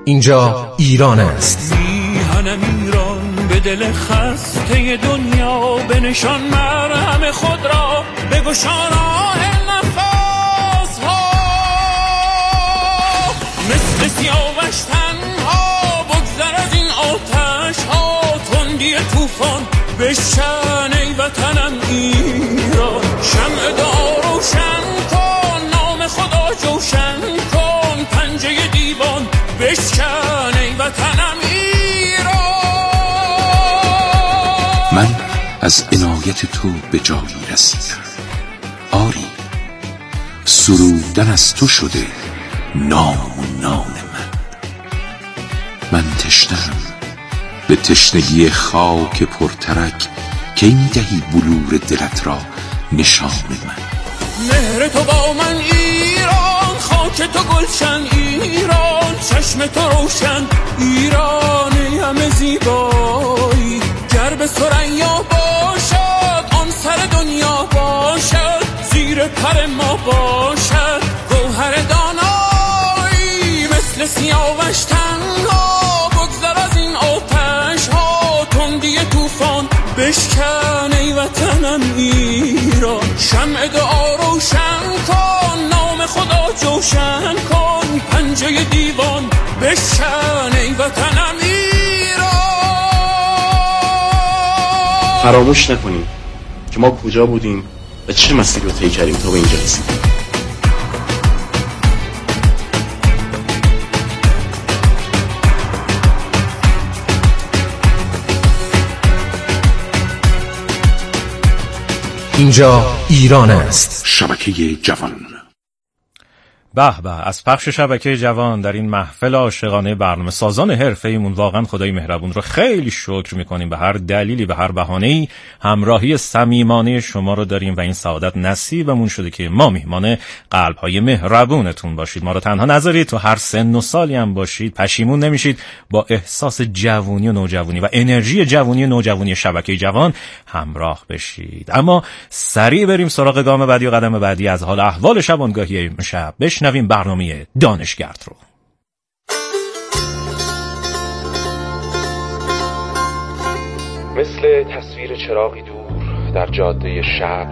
اینجا ایران است. میهنم ایران به دل خسته دنیا، به نشان مرهم خود را بگشان آه نفس ها، مثل سیاوش تنها بگذر از این آتش ها، تندی طوفان بشکن ای وطنم ایران، شمع دعا روشن کن، نام خدا جوشن کن، پنجه دیوان بشکن ای وطنم ایران. من از عنایت تو به جایی رسیدم، آری سرودن از تو شده نام و نان من تشنم به تشنگی خاک پرترک، که این دهی بلور دلت را نشان من. مهر تو با من ایران، خاک تو گلشن ایران، چشم تو روشن ایرانی همه زیبایی، گر به ثریا باشد آن سر دنیا باشد، زیر پر ما باشد گوهر دانایی، مثل سیاوش تنها بگذر از این آتش ها، تندی طوفان بشکن ای وطنم ایران، شمع دعا روشن کن، نام خدا جوشن کن، پنجه دیوان بشکن ای وطنم ایران. فراموش نکنیم که ما کجا بودیم و چه مسیری رو طی کردیم تا به اینجا رسیدیم. اینجا ایران است. شبکه جوان. به به، از پخش شبکه جوان در این محفل عاشقانه برنامه سازان حرفه‌ایمون واقعا خدای مهربون رو خیلی شکر میکنیم. به هر دلیلی، به هر بهانه‌ای همراهی صمیمانه شما رو داریم و این سعادت نصیبمون شده که ما میهمان قلب‌های مهربونتون باشید. ما رو تنها نذارید، تو هر سن و سالی هم باشید پشیمون نمیشید، با احساس جوونی و نوجوانی و انرژی جوونی و نوجوانی شبکه جوان همراه بشید. اما سریع بریم سراغ گام بعدی و قدم بعدی از حال احوال شبانگاهی امشب. بشنویم برنامه دانشگرد رو. مثل تصویر چراغی دور در جاده شب،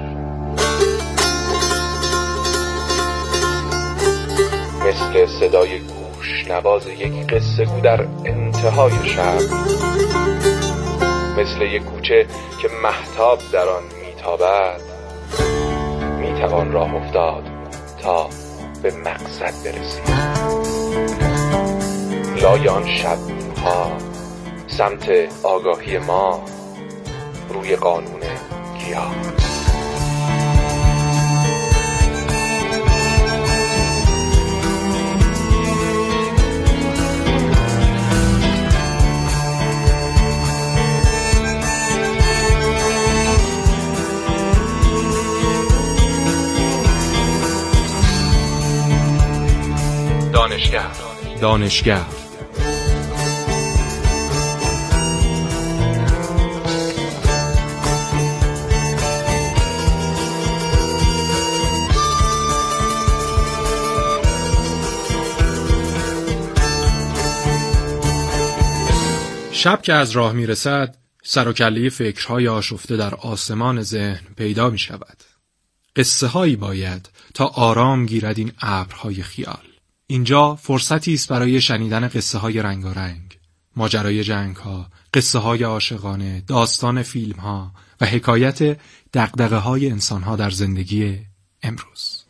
مثل صدای گوش نواز یک قصه گو در انتهای شب، مثل یک کوچه که مهتاب در آن میتابد، میتوان راه افتاد تا به مقصد برسید. لای آن شب‌ها سمت آگاهی ما، روی قانون گیاه. دانشگرد. شب که از راه میرسد، سر و کله فکرهای آشفته در آسمان ذهن پیدا می شود. قصه هایی باید تا آرام گیرد این ابرهای خیال. اینجا فرصتی است برای شنیدن قصه های رنگارنگ، ماجرای جنگ ها، قصه های عاشقانه، داستان فیلم ها و حکایت دغدغه های انسان ها در زندگی امروز.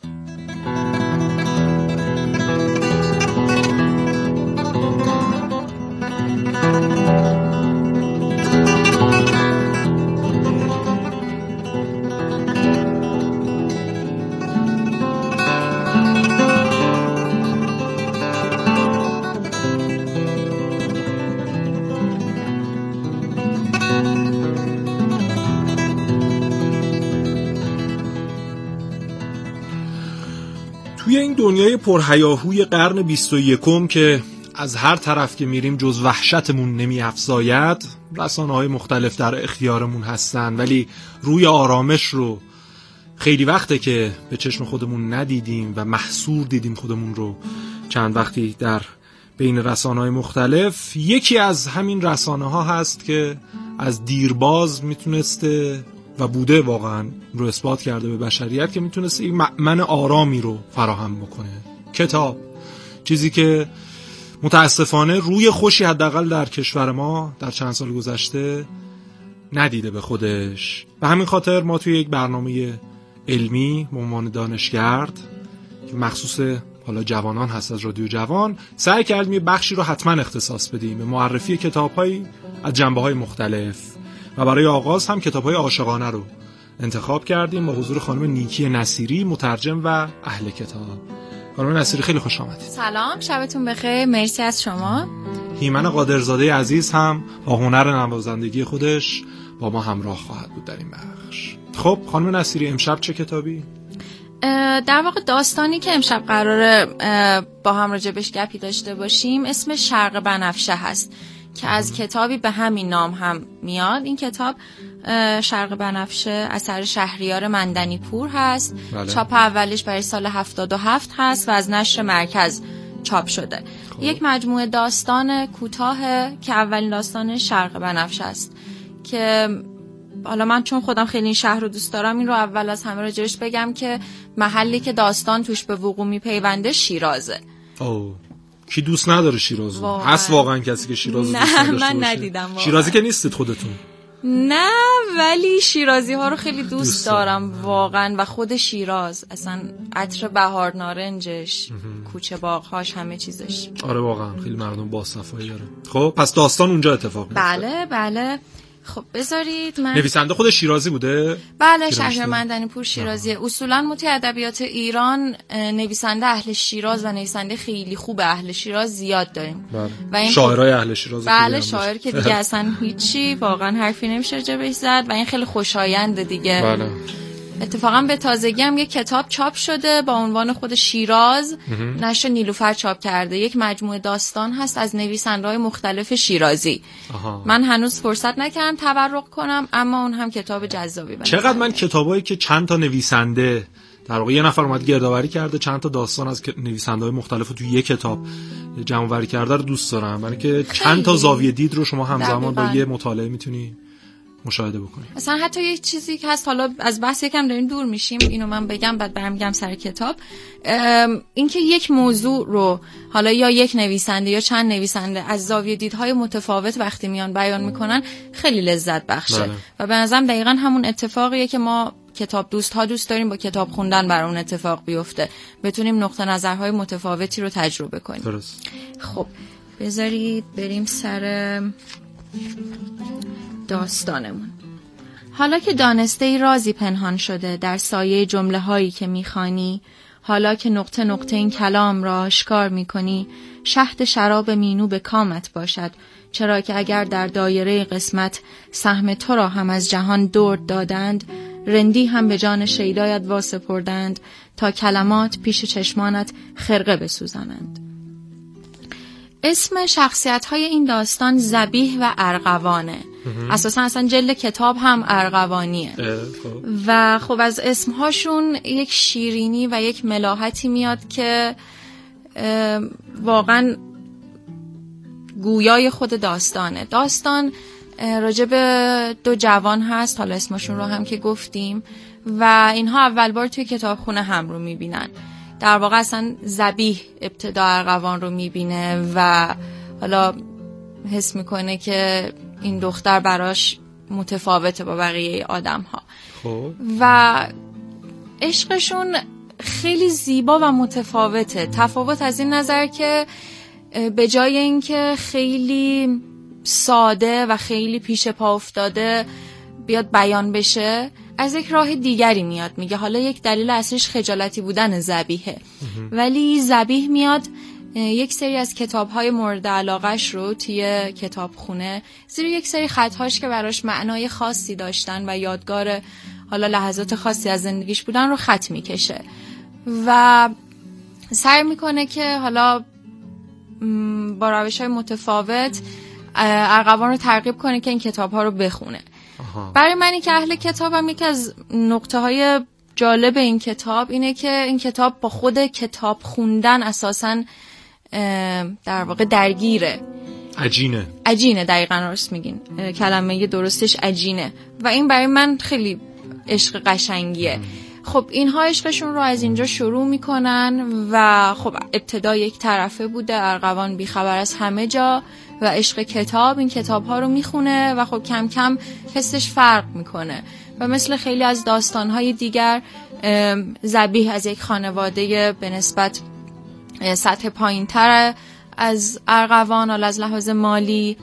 توی این دنیای پرهیاهوی قرن 21 که از هر طرف که میریم جز وحشتمون نمی افزاید، رسانه‌های مختلف در اختیارمون هستن، ولی روی آرامش رو خیلی وقته که به چشم خودمون ندیدیم و محصور دیدیم خودمون رو. چند وقتی در بین رسانه‌های مختلف. یکی از همین رسانه‌ها هست که از دیرباز میتونسته و بوده واقعا رو اثبات کرده به بشریت که میتونسته این مأمن آرامی رو فراهم بکنه. کتاب، چیزی که متاسفانه روی خوشی حداقل در کشور ما در چند سال گذشته ندیده به خودش. به همین خاطر ما توی یک برنامه علمی به عنوان دانشگرد که مخصوص حالا جوانان هست از رادیو جوان سعی کردیم یه بخشی رو حتما اختصاص بدیم به معرفی کتاب‌هایی از جنبه‌های مختلف و برای آغاز هم کتاب‌های عاشقانه رو انتخاب کردیم با حضور خانم نیکی نصیری، مترجم و اهل کتاب. خانم نصیری خیلی خوش آمدید. سلام، شبتون بخیر. مرسی از شما. هیمن قادرزاده عزیز هم با هنر نوازندگی خودش با ما همراه خواهد بود در این بخش. خب خانم نصیری، امشب چه کتابی؟ در واقع داستانی که امشب قراره با هم راجبش گپی داشته باشیم اسم شرق بنفشه هست که از کتابی به همین نام هم میاد. این کتاب شرق بنفشه اثر شهریار مندنی پور هست. بله. چاپ اولش برای سال 77 هست و از نشر مرکز چاپ شده. یک مجموعه داستان کوتاه که اولین داستان شرق بنفشه است که حالا من چون خودم خیلی این شهر رو دوست دارم این رو اول از همه راجعش بگم که محلی که داستان توش به وقوع میپیونده شیرازه. کی دوست نداره شیراز؟ هست واقعا کسی که شیراز دوست نداره؟ من ندیدم واقعا. شیرازی که نیستید خودتون؟ نه، ولی شیرازی ها رو خیلی دوست دارم واقعا و خود شیراز اصلا عطر بهار نارنجش، کوچه باغ‌هاش، همه چیزش. آره واقعا خیلی مردم با صفایی داره. خب پس داستان اونجا اتفاق میفته. بله. خب بذارید من نویسنده خود شیرازی بوده؟ بله، شهریار مندنی پور شیرازیه. اصولا مطیع ادبیات ایران نویسنده اهل شیراز و نویسنده خیلی خوب اهل شیراز زیاد داریم. بله. و این شاعرای اهل شیراز. بله، شاعر که دیگه اصلا هیچی، واقعا حرفی نمیشه راجعش زد و این خیلی خوشاینده دیگه. بله. اتفاقا به تازگی هم یک کتاب چاپ شده با عنوان خود شیراز، نشر نیلوفر چاپ کرده. یک مجموعه داستان هست از نویسنده‌های مختلف شیرازی. من هنوز فرصت نکردم تبرک کنم، اما اون هم کتاب جذابی بنده. چقدر من کتابایی که چند تا نویسنده در واقع یه نفر اومد گردآوری کرده چند تا داستان از نویسنده‌های مختلف رو توی یک کتاب جمع‌آوری کرده رو دوست دارم. من که چند تا زاویه دید رو شما همزمان با یه مطالعه میتونی مشاهده بکنیم. مثلا حتی یک چیزی که هست، حالا از بحث یکم داریم دور میشیم، اینو من بگم بعد برمیگم سر کتاب. اینکه یک موضوع رو حالا یا یک نویسنده یا چند نویسنده از زاویه دیدهای متفاوت وقتی میان بیان میکنن خیلی لذت بخشه. بله. و به نظرم دقیقاً همون اتفاقیه که ما کتاب دوست داریم با کتاب خوندن بر اون اتفاق بیفته، بتونیم نقطه نظرهای متفاوتی رو تجربه کنیم. درست. خب بذارید بریم سر داستانمون. حالا که دانسته ای رازی پنهان شده در سایه جمله هایی که میخوانی، حالا که نقطه نقطه این کلام را آشکار میکنی، شهد شراب مینو به کامت باشد، چرا که اگر در دایره قسمت سهم تو را هم از جهان درد دادند، رندی هم به جان شیدایت واسپردند تا کلمات پیش چشمانت خرقه بسوزانند. اسم شخصیت‌های این داستان ذبیح و ارغوانه. اصلا جلد کتاب هم ارغوانیه. و خب از اسمهاشون یک شیرینی و یک ملاحتی میاد که واقعا گویای خود داستانه. داستان راجع به دو جوان هست، حالا اسمشون رو هم که گفتیم، و اینها اول بار توی کتابخونه هم رو میبینن. در واقع اصلا ذبیح ابتدا ارغوان رو میبینه و حالا حس میکنه که این دختر براش متفاوته با بقیه آدم ها. و عشقشون خیلی زیبا و متفاوته. تفاوت از این نظر که به جای اینکه خیلی ساده و خیلی پیش پا افتاده بیاد بیان بشه، از یک راه دیگری میاد. میگه حالا یک دلیل اصلیش خجالتی بودن ذبیحه، ولی ذبیح میاد یک سری از کتاب‌های مورد علاقه‌اش رو توی کتابخونه زیر یک سری خط‌هاش که براش معنای خاصی داشتن و یادگار حالا لحظات خاصی از زندگیش بودن رو خط میکشه و سعی میکنه که حالا با روش‌های متفاوت ارغوان رو ترغیب کنه که این کتاب‌ها رو بخونه. برای منی که اهل کتابم، یکی از نقطه‌های جالب این کتاب اینه که این کتاب با خود کتاب خوندن اساساً در واقع درگیره. عجینه دقیقاً درست میگین، کلمه درستش عجینه و این برای من خیلی عشق قشنگیه. خب اینها عشقشون رو از اینجا شروع میکنن و خب ابتدا یک طرفه بوده، ارغوان بیخبر از همه جا و عشق کتاب، این کتاب ها رو میخونه و خب کم کم حسش فرق میکنه و مثل خیلی از داستانهای دیگر ذبیح از یک خانواده به نسبت سطح پایین تر از ارغوان، حالا از لحاظ مالی.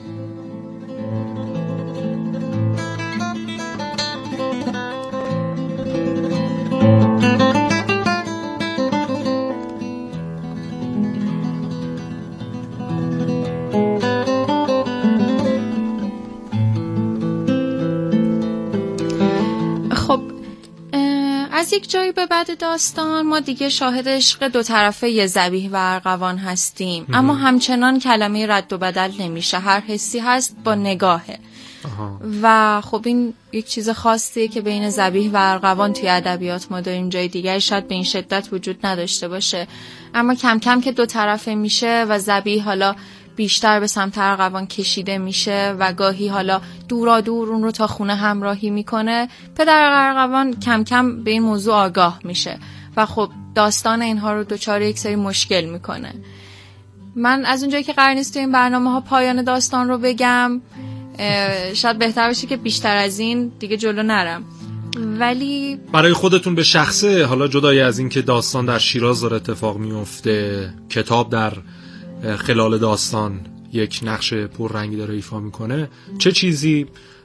از یک جایی به بعد داستان ما دیگه شاهد عشق دو طرفه ذبیح و ارغوان هستیم، اما همچنان کلمه رد و بدل نمیشه، هر حسی هست با نگاهه. و خب این یک چیز خاصیه که بین ذبیح و ارغوان توی ادبیات ما داریم، جای دیگر شاید به این شدت وجود نداشته باشه، اما کم کم که دو طرفه میشه و ذبیح حالا بیشتر به سمت ارغوان کشیده میشه و گاهی حالا دورا دور اون رو تا خونه همراهی میکنه، پدر ارغوان کم کم به این موضوع آگاه میشه و خب داستان اینها رو دچار یک سری مشکل میکنه. من از اونجایی که قرار نیست تو این برنامه ها پایان داستان رو بگم، شاید بهتر باشه که بیشتر از این دیگه جلو نرم، ولی برای خودتون به شخصه، حالا جدای از این که داستان در شیراز داره اتفاق میفته، کتاب در خلال داستان یک نقش پررنگی داره ایفا میکنه، چه چیزی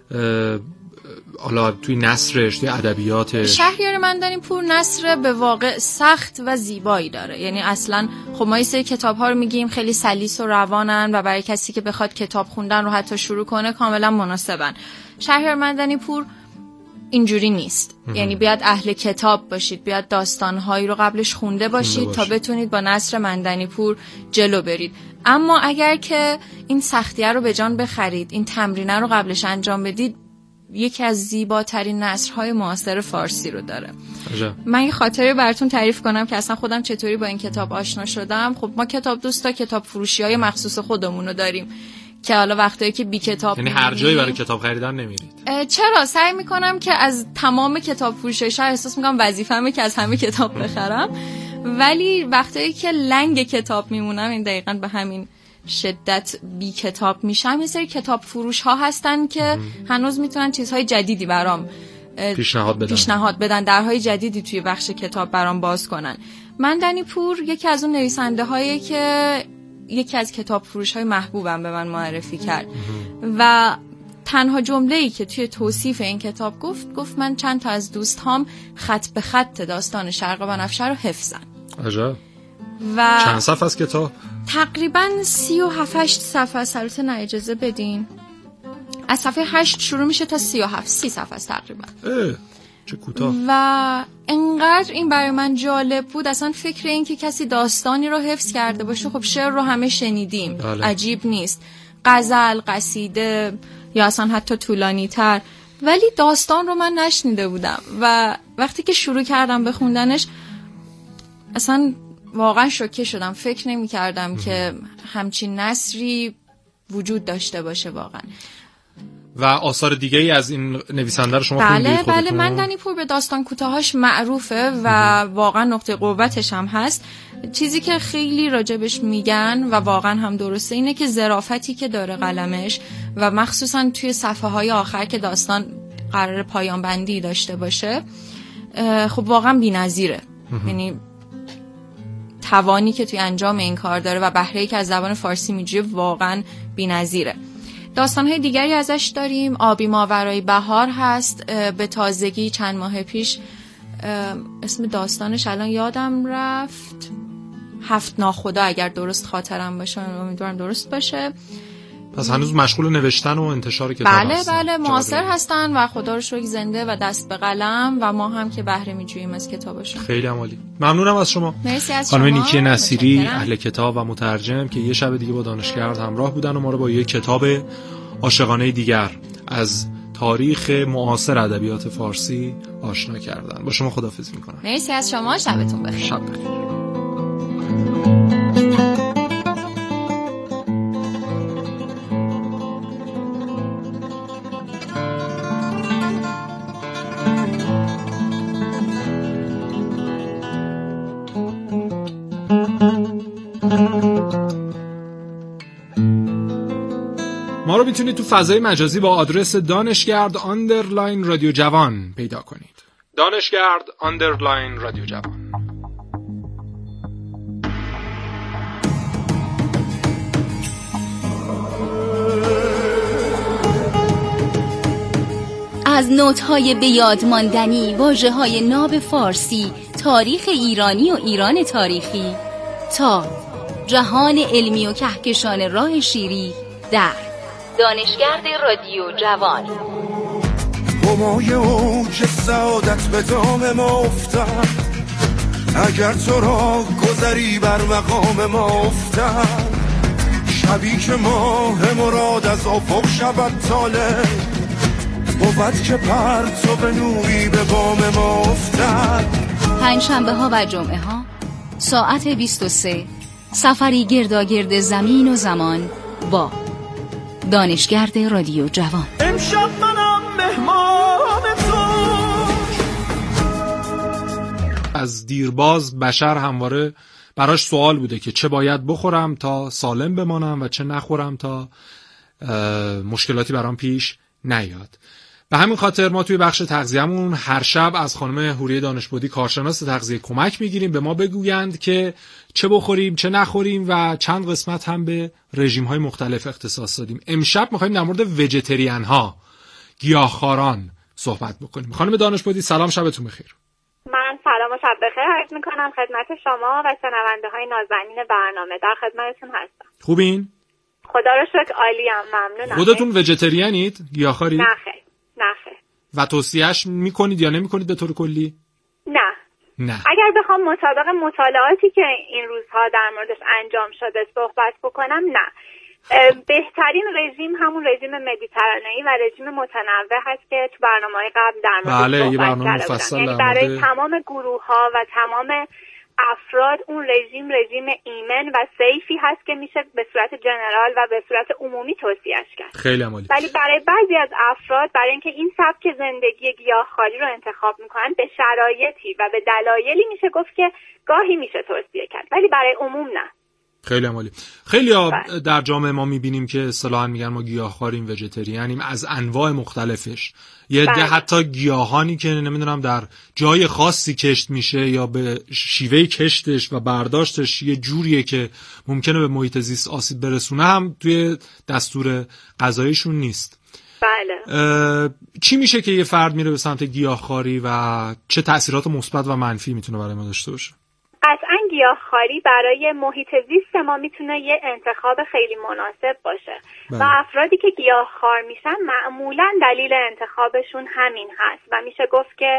حالا توی نثرش، توی ادبیاتش؟ شهریار مندنی‌پور نثر به واقع سخت و زیبایی داره. یعنی اصلا خب ما یه سری کتاب‌ها رو میگیم خیلی سلیس و روانن و برای کسی که بخواد کتاب خوندن رو حتی شروع کنه کاملا مناسبن. شهریار مندنی‌پور اینجوری نیست. یعنی بیاد اهل کتاب باشید، بیاد داستان‌هایی رو قبلش خونده باشید تا بتونید با نثر مندنی‌پور جلو برید. اما اگر که این سختیه رو به جان بخرید، این تمرینه رو قبلش انجام بدید، یکی از زیباترین نثرهای معاصر فارسی رو داره. من یه خاطره براتون تعریف کنم که اصلا خودم چطوری با این کتاب آشنا شدم. خب ما کتاب دوستا کتاب فروشی‌های مخصوص خودمون رو داریم که حالا وقتایی که بی کتاب، یعنی هر جایی برای کتاب خریدن نمیرید؟ چرا؟ سعی میکنم که از تمام کتاب فروشی‌ها احساس میکنم وظیفه‌مه که از همه کتاب بخرم، ولی وقتایی که لنگ کتاب میمونم، این دقیقاً به همین شدت بی کتاب میشم، یه سری کتاب فروش ها هستن که هنوز میتونن چیزهای جدیدی برام پیشنهاد بدن، درهای جدیدی توی بخش کتاب برام باز کنن. مندنی‌پور یکی از اون نویسنده هایی که یکی از کتاب فروش های محبوبم به من معرفی کرد و تنها جمله‌ای که توی توصیف این کتاب گفت من چند تا از دوستام خط به خط داستان شرق بنفشه رو حفظن. عجب. و چند صفحه از کتاب؟ تقریباً 37 صفحه است. البته نه اجازه بدین، از صفحه 8 شروع میشه تا 37، 30 صفحه است تقریبا. چه کوتاه. و انقدر این برای من جالب بود، اصلا فکر این که کسی داستانی رو حفظ کرده باشه، خب شعر رو همه شنیدیم، عجیب نیست، غزل، قصیده یا اصلا حتی طولانی تر، ولی داستان رو من نشنیده بودم و وقتی که شروع کردم به خوندنش اصلا واقعا شوکه شدم. فکر نمی کردم که همچین نثری وجود داشته باشه واقعا. و آثار دیگه ای از این نویسنده رو شما خوندید خودتون؟ بله، مندنی‌پور به داستان کوتاهاش معروفه و واقعا نقطه قوتش هم هست. چیزی که خیلی راجبش میگن و واقعا هم درسته اینه که ظرافتی که داره قلمش و مخصوصا توی صفحه های آخر که داستان قرار پایان بندی داشته باشه، خب واقعا بی‌نظیره. یعنی توانی که توی انجام این کار داره و بهره‌ای که از زبان فارسی میجوه واقعا بی‌نظیره. داستان‌های دیگری ازش داریم. آبی ماورای بهار هست، به تازگی چند ماه پیش، اسم داستانش الان یادم رفت، 7 ناخدا اگر درست خاطرم باشه، امیدوارم درست باشه. پس هنوز مشغول نوشتن و انتشار کتاب هستن. بله معاصر هستن و خدا رو شکر زنده و دست به قلم و ما هم که بهره می‌جوییم از کتابشون. خیلی عالی. ممنونم از شما. مرسی از شما. خانم نیکی نصیری، اهل کتاب و مترجم، که یه شب دیگه با دانشگرد همراه بودن و ما رو با یک کتاب عاشقانه دیگر از تاریخ معاصر ادبیات فارسی آشنا کردن. با شما خداحافظی می‌کنم. مرسی از شما، شبتون بخیر. شب بخیر. ما رو میتونید تو فضای مجازی با آدرس دانشگرد_رادیو جوان پیدا کنید. دانشگرد_رادیو جوان. از نوت‌های به یاد ماندنی، واژه‌های ناب فارسی، تاریخ ایرانی و ایران تاریخی تا جهان علمی و کهکشان راه شیری در دانشگرد رادیو جوان. همای اوج سعادت به دام ما افتد، اگر تو را گذری بر مقام ما افتد، شبی که ماه مراد از افق شود طالع، بود که پرتو نوری به بام ما افتد. پنجشنبه ها و جمعه ها ساعت 23 سفری گرداگرد زمین و زمان با دانشگرد رادیو جوان. امشب منم مهمان تو. از دیرباز بشر همواره براش سوال بوده که چه باید بخورم تا سالم بمانم و چه نخورم تا مشکلاتی برام پیش نیاد. به همین خاطر ما توی بخش تغذیه‌مون هر شب از خانم حوریه دانشبودی کارشناس تغذیه کمک میگیریم به ما بگویند که چه بخوریم چه نخوریم و چند قسمت هم به رژیم‌های مختلف اختصاص دادیم. امشب می‌خوایم در مورد ویژیتریان ها، گیاهخواران صحبت بکنیم. خانم دانشبودی سلام، شبتون بخیر. من سلام و شب بخیر عرض می‌کنم خدمت شما و شنونده‌های نازنین برنامه. در خدمتتون هستم. خوبین؟ خدا رو شکر عالیم، ممنونم. خودتون ویژیتریانید؟ گیاهخوارید؟ نه خیر. و توصیهش میکنید یا نمیکنید به طور کلی؟ نه. اگر بخوام مطابق مطالعاتی که این روزها در موردش انجام شده صحبت بکنم، نه. بهترین رژیم همون رژیم مدیترانه‌ای و رژیم متنوع هست که تو برنامه‌های قبل در موردش صحبت کردم. یعنی برای تمام گروه‌ها و تمام افراد اون رژیم ایمن و سیفی هست که میشه به صورت جنرال و به صورت عمومی توصیهش کرد. خیلی عالی. ولی برای بعضی از افراد برای اینکه این سبک زندگی گیاهخواری رو انتخاب میکنن به شرایطی و به دلایلی میشه گفت که گاهی میشه توصیه کرد، ولی برای عموم نه. خیلی عالی. خیلی‌ها در جامعه ما می‌بینیم که اصطلاحاً میگن ما گیاهخواریم، ویژیتریانیم، از انواع مختلفش. یه عده حتی گیاهانی که نمیدونم در جای خاصی کشت میشه یا به شیوه کشتش و برداشتش یه جوریه که ممکنه به محیط زیست آسیب برسونه هم توی دستور غذاییشون نیست. بله. چی میشه که یه فرد میره به سمت گیاهخواری و چه تأثیرات مثبت و منفی میتونه برای ما داشته باشه؟ قطعاً گیاهخواری برای محیط زیست ما میتونه یه انتخاب خیلی مناسب باشه. و افرادی که گیاهخوار میشن معمولاً دلیل انتخابشون همین هست و میشه گفت که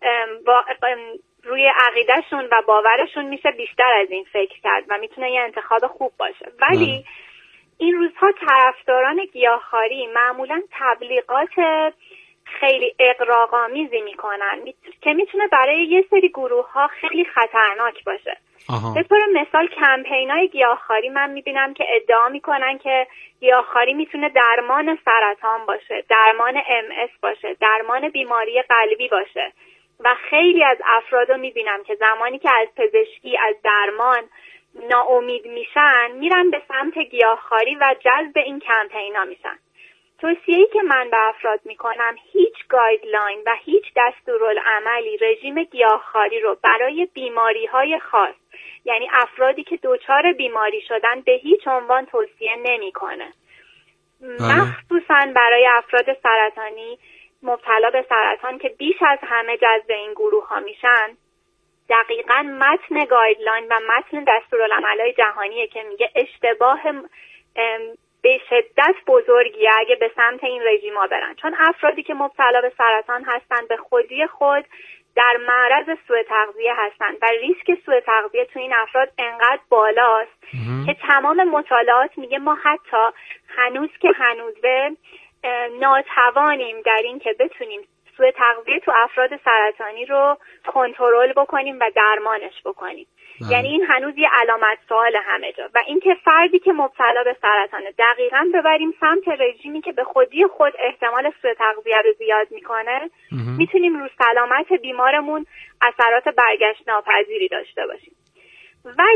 روی عقیدهشون و باورشون میشه بیشتر از این فکر کرد و میتونه یه انتخاب خوب باشه. ولی این روزها طرفداران گیاهخواری معمولاً تبلیغات خیلی اغراق‌آمیزی میکنن که میتونه برای یه سری گروه‌ها خیلی خطرناک باشه. به طور مثال کمپینای گیاهخواری من میبینم که ادعا میکنن که گیاهخواری میتونه درمان سرطان باشه، درمان MS باشه، درمان بیماری قلبی باشه و خیلی از افراد رو میبینم که زمانی که از پزشکی، از درمان ناامید میشن میرن به سمت گیاهخواری و جذب این کمپینا میشن. توصیه‌ای که من به افراد میکنم هیچ گایدلاین و هیچ دستورالعملی رژیم گیاهخواری رو برای بیماری‌های خاص، یعنی افرادی که دچار بیماری شدن، به هیچ عنوان توصیه نمیکنه. مخصوصاً برای افراد سرطانی مبتلا به سرطان که بیش از همه جذب این گروه‌ها میشن، دقیقاً متن گایدلاین و متن دستورالعمل‌های جهانیه که میگه اشتباه به شدت بزرگیه اگه به سمت این رژیما برن، چون افرادی که مبتلا به سرطان هستن به خودی خود در معرض سوء تغذیه هستن و ریسک سوء تغذیه تو این افراد انقدر بالاست که تمام مطالعات میگه ما حتی هنوز که هنوزه ناتوانیم در این که بتونیم سوء تغذیه تو افراد سرطانی رو کنترل بکنیم و درمانش بکنیم. یعنی این هنوز یه علامت سوال همه جا و اینکه فردی که مبتلا به سرطانه دقیقاً ببریم سمت رژیمی که به خودی خود احتمال سوء تغذیه رو زیاد میکنه، میتونیم رو سلامت بیمارمون اثرات برگشت ناپذیری داشته باشیم. ولی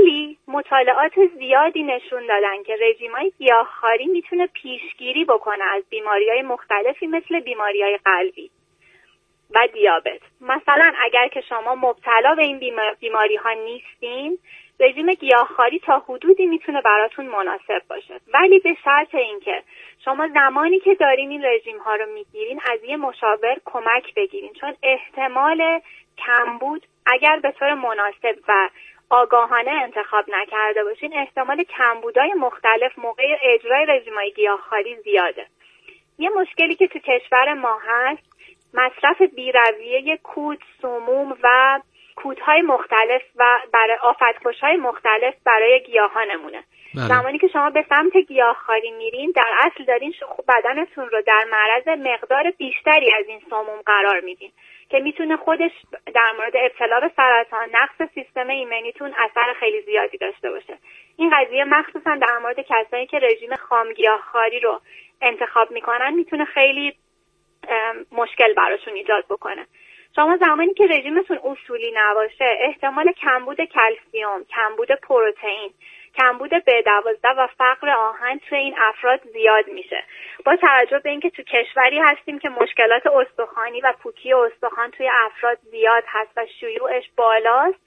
مطالعات زیادی نشون دادن که رژیم‌های گیاهخواری میتونه پیشگیری بکنه از بیماری‌های مختلفی مثل بیماری‌های قلبی و دیابت. مثلا اگر که شما مبتلا به این بیماری‌ها نیستین، رژیم گیاهخواری تا حدودی میتونه براتون مناسب باشه، ولی به شرط اینکه شما زمانی که دارین این رژیم‌ها رو میگیرین از یه مشاور کمک بگیرین، چون احتمال کمبود اگر به طور مناسب و آگاهانه انتخاب نکرده باشین، احتمال کمبودهای مختلف موقع اجرای رژیم‌های گیاهخواری زیاده. یه مشکلی که تو کشور ما هست مصرف بی‌رویه کود، سموم و کودهای مختلف و برای آفت‌کش‌های مختلف برای گیاهانمونه. زمانی که شما به سمت گیاهخواری میرین در اصل دارین بدنتون رو در معرض مقدار بیشتری از این سموم قرار میدین که میتونه خودش در مورد ابتلا به سرطان، نقص سیستم ایمنیتون اثر خیلی زیادی داشته باشه. این قضیه مخصوصا در مورد کسایی که رژیم خام گیاهخواری رو انتخاب میکنن میتونه خیلی مشکل براشون ایجاد بکنه. شما زمانی که رژیمتون اصولی نباشه احتمال کمبود کلسیم، کمبود پروتئین، کمبود B12 و فقر آهن توی این افراد زیاد میشه. با توجه به اینکه تو کشوری هستیم که مشکلات استخوانی و پوکی استخوان توی افراد زیاد هست و شیوعش بالاست،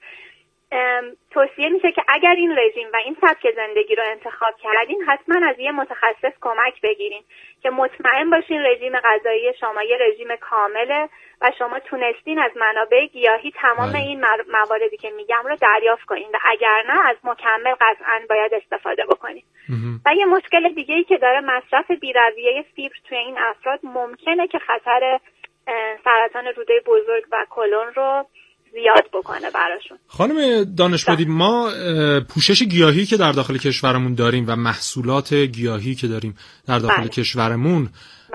توصیه میشه که اگر این رژیم و این سبک زندگی رو انتخاب کردین حتما از یه متخصص کمک بگیرین که مطمئن باشین رژیم غذایی شما یه رژیم کامله و شما تونستین از منابع گیاهی تمام این مواردی که میگم رو دریافت کنین و اگر نه از مکمل قطعا باید استفاده بکنین. و یه مشکل دیگه‌ای که داره مصرف بی‌رویه فیبر توی این افراد ممکنه که خطر سرطان روده بزرگ و کلون رو زیاد بکنه براشون. خانم دانشمندی، ما پوشش گیاهی که در داخل کشورمون داریم و محصولات گیاهی که داریم در داخل کشورمون،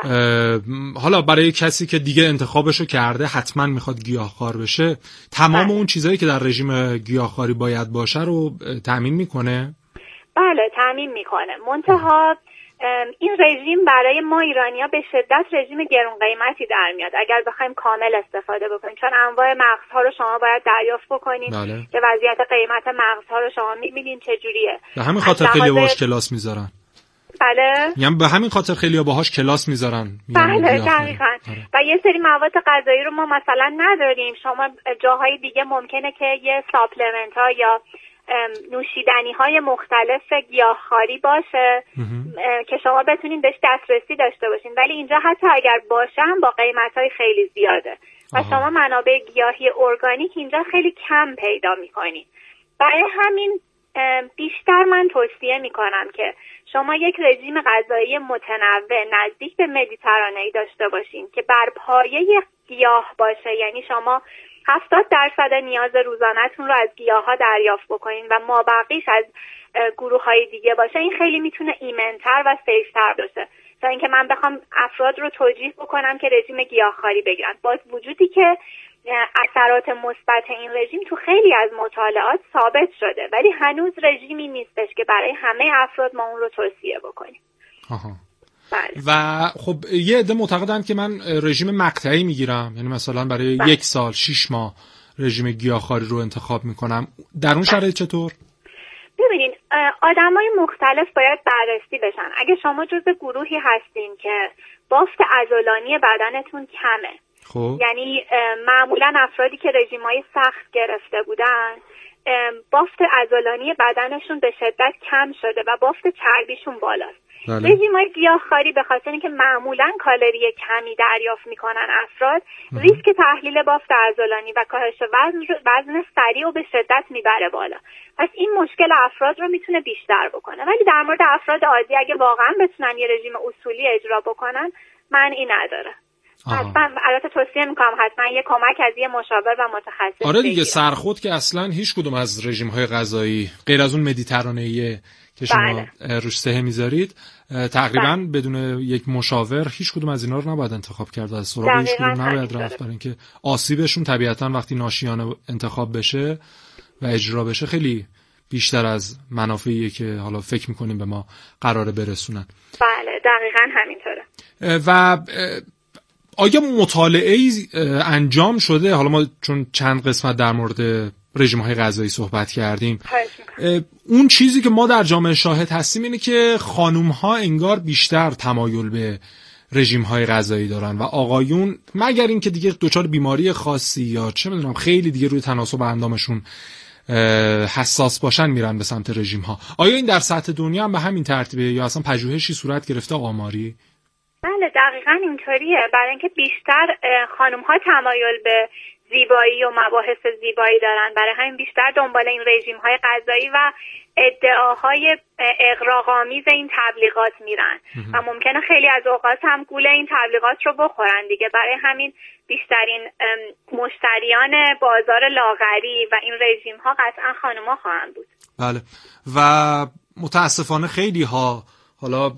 حالا برای کسی که دیگه انتخابشو کرده حتما میخواد گیاهخوار بشه، تمام اون چیزایی که در رژیم گیاهخواری باید باشه رو تامین میکنه؟ بله تامین میکنه. منتها این رژیم برای ما ایرانی‌ها به شدت رژیم گران قیمتی در میاد اگر بخوایم کامل استفاده بکنیم، چون انواع مغزها رو شما باید دریافت بکنید که وضعیت قیمت مغزها رو شما می‌بینید چجوریه. به همین خاطر خیلی باهاش کلاس میذارن. بله. یعنی به همین خاطر خیلی باهاش کلاس میذارن. بله دقیقاً. و یه سری مواد غذایی رو ما مثلا نداریم. شما جاهای دیگه ممکنه که یه ساپلمنت‌ها یا نوشیدنی‌های مختلف گیاهخواری باشه که شما بتونین بهش دسترسی داشته باشین، ولی اینجا حتی اگر باشه هم با قیمت‌های خیلی زیاده و شما منابع گیاهی ارگانیک اینجا خیلی کم پیدا می‌کنید. برای همین بیشتر من توصیه می‌کنم که شما یک رژیم غذایی متنوع نزدیک به مدیترانه‌ای داشته باشین که بر پایه گیاه باشه، یعنی شما 70% نیاز روزانه‌تون رو از گیاها دریافت بکنین و مابقیش از گروه‌های دیگه باشه. این خیلی میتونه ایمن‌تر و سیف‌تر باشه تا اینکه من بخوام افراد رو توجیه بکنم که رژیم گیاهخواری بگیرن، باز وجودی که اثرات مثبت این رژیم تو خیلی از مطالعات ثابت شده، ولی هنوز رژیمی نیستش که برای همه افراد ما اون رو توصیه بکنیم. بله. و خب یه عده معتقدن که من رژیم مقطعی میگیرم، یعنی مثلا برای 1 سال 6 ماه رژیم گیاهخواری رو انتخاب میکنم. در اون شرایط چطور؟ ببینین آدمای مختلف باید بررسی بشن. اگه شما جزء گروهی هستین که بافت عضلانی بدنتون کمه، خب یعنی معمولا افرادی که رژیمای سخت گرفته بودن بافت عضلانی بدنشون به شدت کم شده و بافت چربیشون بالاست. رژیم‌های گیاهخواری به خاطر اینکه معمولاً کالری کمی دریافت میکنن افراد، ریسک تحلیل بافت عضلانی و کاهش وزن سریع و به شدت میبره بالا. پس این مشکل افراد رو میتونه بیشتر بکنه. ولی در مورد افراد عادی اگه واقعاً بتونن یه رژیم اصولی اجرا بکنن معنی نداره. حتما البته توصیه میکنم حتما یه کمک از یه مشاور و متخصص. آره دیگه، سرخود که اصلا هیچ کدوم از رژیم‌های غذایی غیر از اون مدیترانه‌ای که شما روش سهه میذارید تقریبا بدون یک مشاور هیچ کدوم از اینا رو نباید انتخاب کرد، از سراغ هیچ کدوم نباید رفت، برای اینکه آسیبشون طبیعتا وقتی ناشیانه انتخاب بشه و اجرا بشه خیلی بیشتر از منافعیه که حالا فکر میکنیم به ما قراره برسونن. بله دقیقاً همینطوره. و آیا مطالعه‌ای انجام شده؟ حالا ما چون چند قسمت در مورد رژیم‌های غذایی صحبت کردیم. اون چیزی که ما در جامعه شاهد هستیم اینه که خانوم‌ها انگار بیشتر تمایل به رژیم‌های غذایی دارن و آقایون مگر اینکه دیگه دچار بیماری خاصی یا چه می‌دونم خیلی دیگه روی تناسب اندامشون حساس باشن میرن به سمت رژیم‌ها. آیا این در سطح دنیا هم به همین ترتیبه یا اصلا پژوهشی صورت گرفته آماری؟ بله دقیقاً اینطوریه. برای اینکه بیشتر خانم‌ها تمایل به زیبایی و مباحث زیبایی دارن، برای همین بیشتر دنبال این رژیم‌های غذایی و ادعاهای اغراق‌آمیز این تبلیغات میرن و ممکنه خیلی از اوقات هم گول این تبلیغات رو بخورن دیگه. برای همین بیشترین مشتریان بازار لاغری و این رژیم‌ها قطعا خانم‌ها خواهند بود. بله و متاسفانه خیلی ها حالا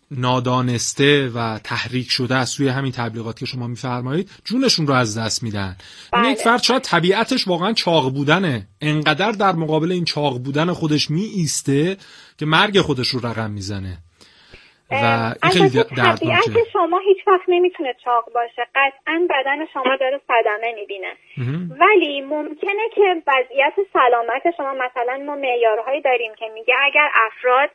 نادانسته و تحریک شده از سوی همین تبلیغات که شما میفرمایید جونشون رو از دست میدن. این یک فرد شاید طبیعتش واقعا چاق بودنه، انقدر در مقابل این چاق بودن خودش می ایسته که مرگ خودش رو رقم میزنه و این خیلی دردناکه. طبیعت شما هیچ وقت نمیتونه چاق باشه، قطعا بدن شما داره صدمه میبینه، ولی ممکنه که وضعیت سلامت شما، مثلا ما معیارهایی داریم که میگه اگر افراد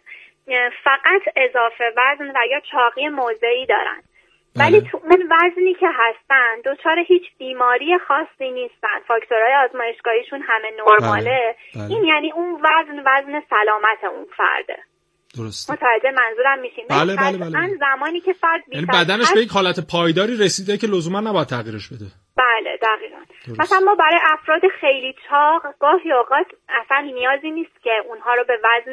فقط اضافه وزن و یا چاقی موضعی دارن ولی تو اون وزنی که هستن دچار هیچ بیماری خاصی نیستن، فاکتورهای آزمایشگاهیشون همه نرماله، این یعنی اون وزن سلامت اون فرده. درست. متوجه منظورم میشین؟ بله. زمانی که فرد یعنی بدنش به یک حالت پایداری رسیده که لزوما نباید تغییرش بده. بله دقیقاً. مثلا ما برای افراد خیلی چاق گاهی اوقات اصلا نیازی نیست که اونها رو به وزن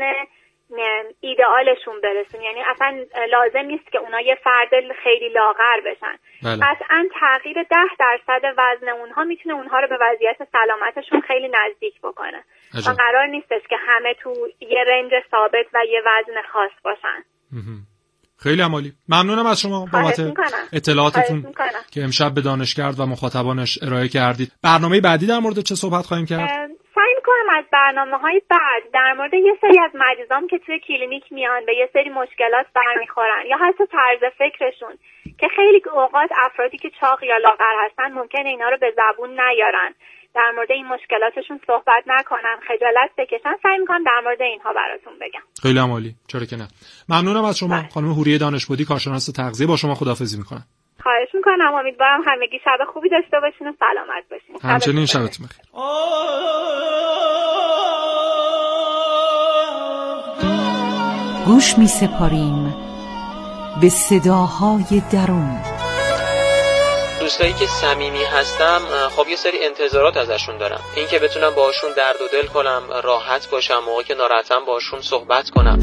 ایدئالشون برسون، یعنی اصلا لازم نیست که اونا یه فرد خیلی لاغر بشن. قطعاً تغییر 10% وزن اونها میتونه اونها رو به وضعیت سلامتشون خیلی نزدیک بکنه و قرار نیستش که همه تو یه رنج ثابت و یه وزن خاص باشن. خیلی عالی. ممنونم از شما بابت اطلاعاتتون که امشب به دانشگرد و مخاطبانش ارائه کردید. برنامه بعدی در مورد چه صحبت خواهیم کرد؟ سعی می‌کنم از برنامه‌های بعد در مورد یه سری از مریضام که توی کلینیک میان به یه سری مشکلات برمیخورن یا حتی طرز فکرشون که خیلی اوقات افرادی که چاق یا لاغر هستن ممکنه اینا رو به زبون نیارن، در مورد این مشکلاتشون صحبت نکنن، خجالت بکشن، سعی می‌کنم در مورد اینها براتون بگم. خیلی عالی. چرا که نه. ممنونم از شما خانم حوریه دانشبودی، کارشناس تغذیه. با شما خداحافظی می‌کنم. خواهش میکنم. امیدوارم همگی شب خوبی داشته باشین و سلامت باشین. همچنین شبتون بخیر. گوش می سپاریم به صداهای درون. دوستایی که صمیمی هستم خب یه سری انتظارات ازشون دارم، این که بتونم باهاشون درد و دل کنم، راحت باشم، موقعی که ناراحتم باهاشون صحبت کنم.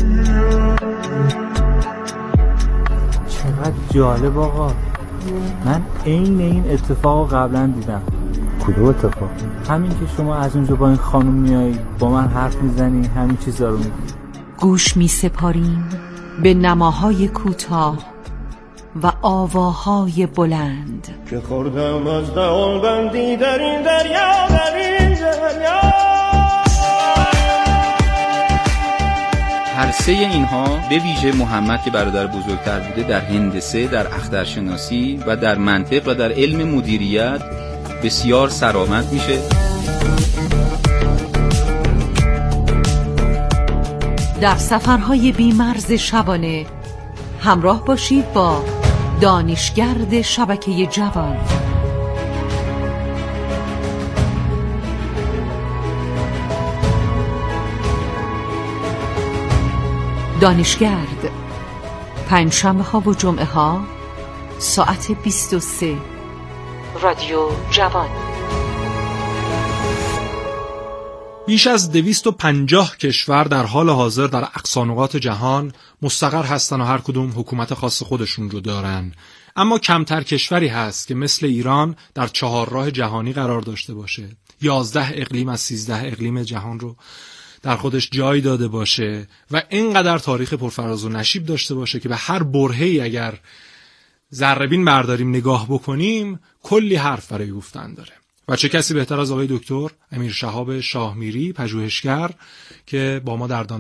چقدر جالب آقا، من این اتفاق قبلا دیدم. کدوم اتفاق؟ همین که شما از اونجا با این خانم میایی با من حرف میزنی، همین چیزا رو میگی. گوش می سپاریم به نماهای کوتاه و آواهای بلند که خوردم از دهان بندی در این دریا، در این دریا. هر سه اینها به ویژه محمد که برادر بزرگتر بوده در هندسه، در اخترشناسی و در منطق و در علم مدیریت بسیار سرآمد میشه. در سفرهای بی‌مرز شبانه همراه باشید با دانشگرد شبکه جوان. دانشگرد پنجشنبه‌ها و جمعه‌ها ساعت 23. رادیو جوان. بیش از 250 کشور در حال حاضر در اقصانقاط جهان مستقر هستن و هر کدوم حکومت خاص خودشون رو دارن، اما کمتر کشوری هست که مثل ایران در چهارراه جهانی قرار داشته باشه، 11 اقلیم از 13 اقلیم جهان رو در خودش جای داده باشه و اینقدر تاریخ پرفراز و نشیب داشته باشه که به هر برهه‌ای اگر ذره‌بین برداریم نگاه بکنیم کلی حرف برای گفتن داره. و چه کسی بهتر از آقای دکتر امیر شهاب شاهمیری، پژوهشگر که با ما در